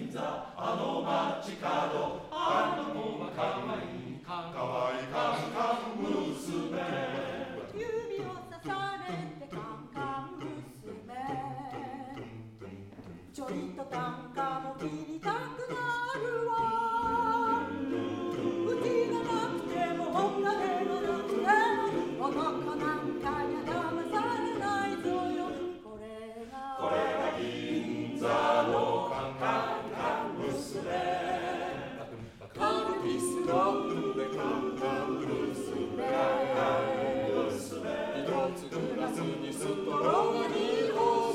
銀座あの街角あの子はかわいいかわいいカンカン娘指を刺されてカンカン娘ちょいと単価も切りたくなるわうちがなくてもお金がなくても男なんかに騙されないぞよこれが銀座のカンカン娘カルピスのでカンカン娘一つグラスにストローが2本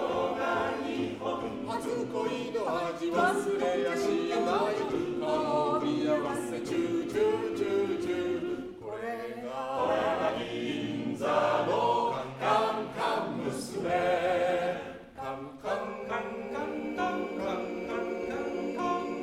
初恋の味忘れやしない顔見合わせチューチューチューチューこれが銀座のカンカン娘カンカンカンカンカンカンカンカンカン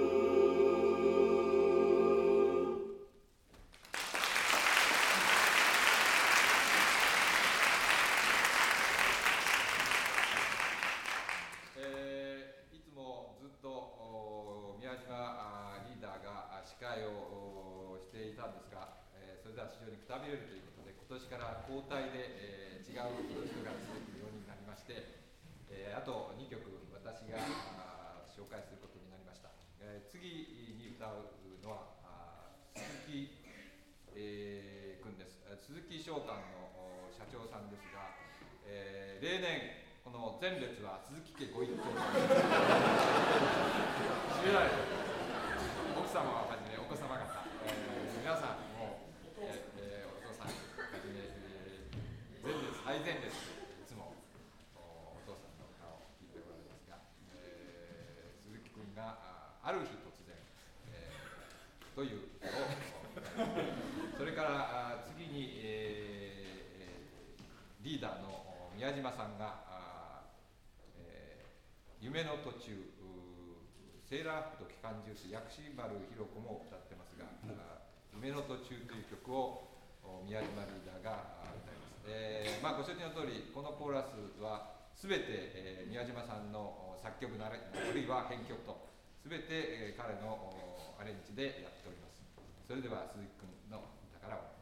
いつもずっと宮島リーダーが司会をしていたんですが、それでは非常にくたびれるということで、今年から交代で、違う人が続くようになりまして、あと2曲私が紹介することになりました。次に歌うのは鈴木、君です。鈴木商館の社長さんですが、例年この前列は鈴木家ご一行さん知らない奥様をはじめお子様方、皆さんも、お父さんはじめ、前列最前列いつもお父さんの顔を聞いておられますが、鈴木君がある日突然、というそれから次に、リーダーの宮島さんが夢の途中セーラー服と機関銃士薬師丸ひろ子も歌ってますが、夢の途中という曲を宮島リーダーが歌います。ご承知の通りこのコーラスはすべて、宮島さんの作曲あるいは編曲とすべて、彼のアレンジでやっております。それでは鈴木君の歌からお願いします。